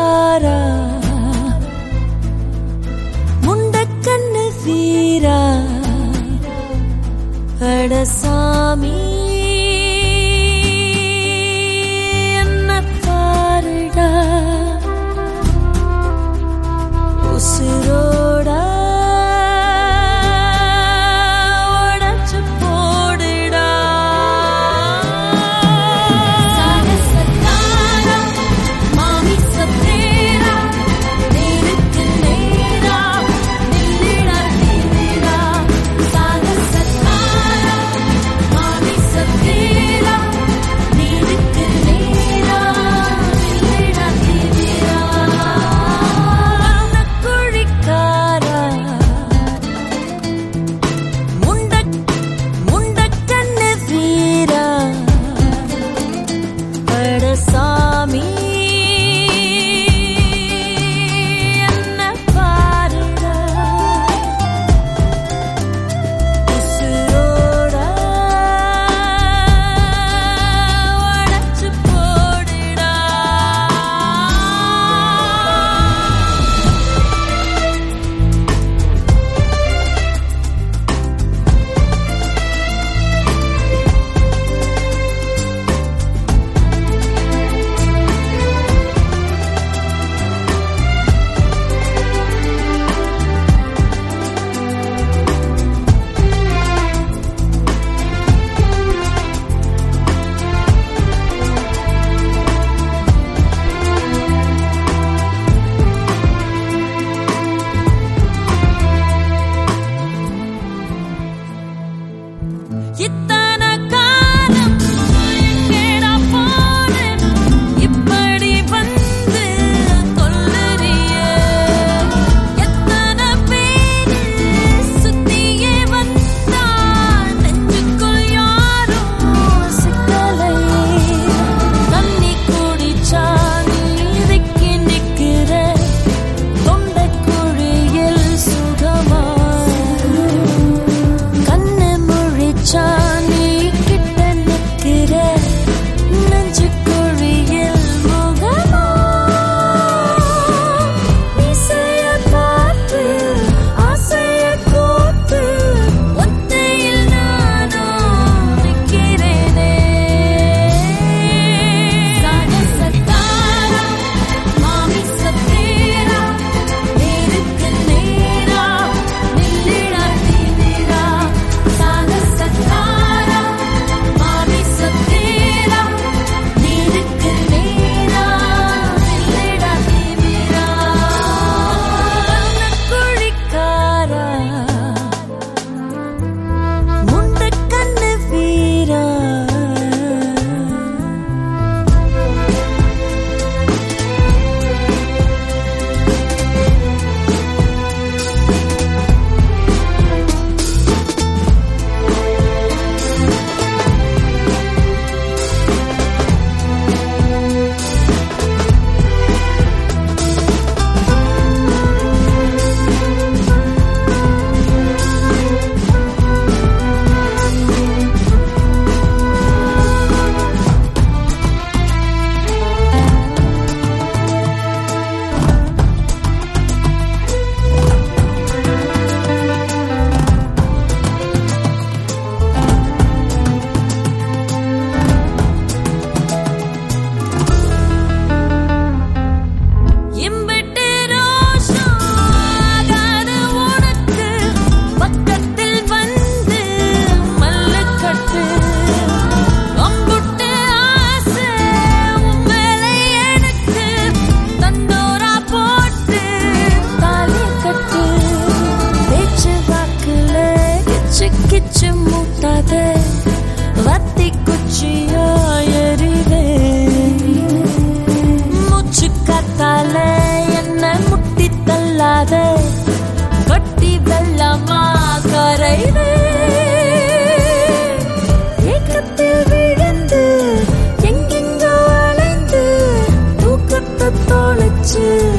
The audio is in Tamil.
முண்டக்குழிக்காரா முண்டக்கண்ணு வீரா அடசாமி என்ன பாருடா உசுரோட உடைச்சு போடுடா சாகசக்காரா மாமி சத்தேரா நேருக்கு நேரா நில்லிடா நில்லிடா சாகசக்காரா மாமி சத்தேரா நேருக்கு நேரா நில்லிடா நில்லிடா முண்டக்குழிக்காரா முண்டக்கண்ணு வீரா அடசாமி என்ன பாருடா உசுரோட உடைச்சு போடுடா இத்தனை காலம் எங்கேடா போனேன் இப்படி வந்து கொல்லுறியே எத்தனை பேரு சுத்தியே வந்தா நெஞ்சுக்குள் யாரும் சிக்கலையே தண்ணி குடிச்சா நீதிக்கு நிக்கிற தொண்டைக்குழியில் சுகமா கண்ணு முழிச்சா நீ கிட்ட நிக்கிற நெஞ்சுக்குழியில் முகமா இசைய பார்த்து ஆசைய கோத்து ஒத்தையில் நானும் நிக்கிறேனே சாகசக்காரா மாமி சத்தேரா நேருக்கு நேரா நில்லிடா நில்லிடா சாகசக்காரா மாமி சத்தேரா நேருக்கு நேரா நில்லிடா நில்லிடா முண்டக்குழிக்காரா முண்டக்கண்ணு வீரா இம்பிட்டு ரோஷம் ஆகாது உனக்கு பக்கத்தில் வந்து மல்லுக்கட்டு அம்புட்டு ஆசை உன் மேல எனக்கு தண்டோரா போட்டு தாலி கட்டு பேச்சு வாக்குல கிச்சு கிச்சு மூட்டாத வத்தி குச்சியா எறிவே மூச்சு காத்தால என்ன முட்டி தள்ளாத கட்டி வெள்ளமா கரைவே ஏக்கத்தில் விழுந்து எங்கெங்கோ அலைந்து தூக்கத்தை தொலைச்சு